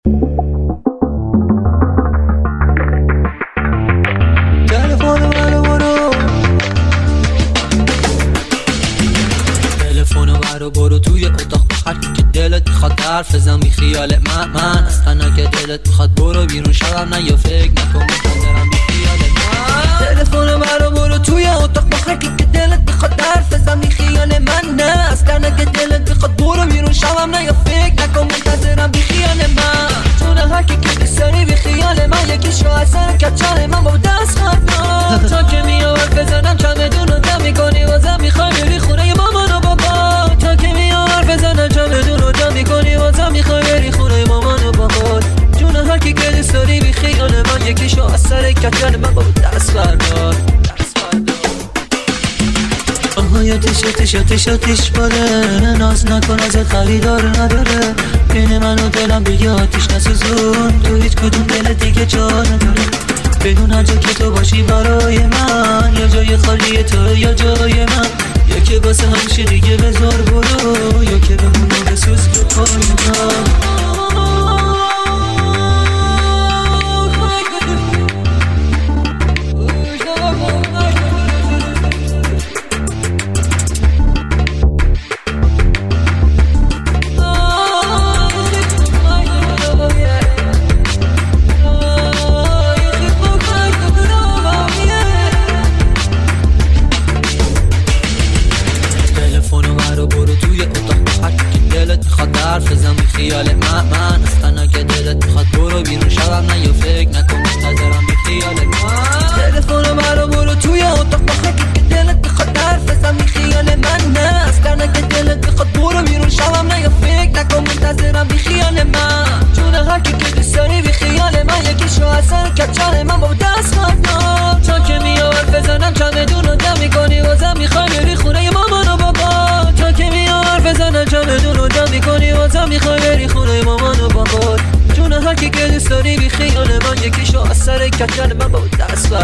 برو توی اتاق هر کی که دلت میخواد حرف بزن بی خیال من اصلا که دلت میخواد برو بیرون شبم نه یا فکر نکن منتظرم بی خیال من. تلفن برو توی اتاق هر کی که دلت میخواد حرف بزن بی خیال من نه اصلا که دلت میخواد برو بیرون شبم نه یا فکر نکن منتظرم بی خیال من. چون هر کی که بسری بی خیال من یکیشو اثر کچل من با دست خواهد تا که میاد بزنم چمدون رو دم میکنی واسم میخوای بری خونه مامان و بابا تا که میاد بزنم چمدون رو دم میکنی واسم میخوای بری خونه مامان و بابا. جون هر کی که بسری بی خیال من یکیشو اثر کچل من با دست بردار آهای آتیش باره ناز نکن ازت خریدار نداره بین من و دلم دیگه آتیش نسوزون تو هیچ کدوم دل دیگه جا نداره بدون هر جا که تو باشی برای من یا جای خالی تو یا جای من یا که واسه همیشه دیگه بذار برو یا که بمونو بسوز به پای من. حرف بزن بی خیال من اصلا که دلت میخواد برو بیرون شبم نه یا فکر نکن منتظرم بی خیال من. تلفن برو توی اتاق بخواه که دلت میخواد حرف بزن بی خیال من نه اصلا که دلت میخواد برو بیرون شبم نه یا فکر نکن منتظرم بی خیال من. چون هر کی که دوست داری بی خیال من یکیشو اثر کچل من با دست خواهد تا که میاد بزنم چمدون رو دم میکنی واسم میخوای بری خونه مامان و بابا تا که میاد بزنم چمدون رو دم میکنی واسم میخوای بری خونه مامان و بابا. جون هر کی که دوست داری بی خیال من یکیشو اثر کچل من با دست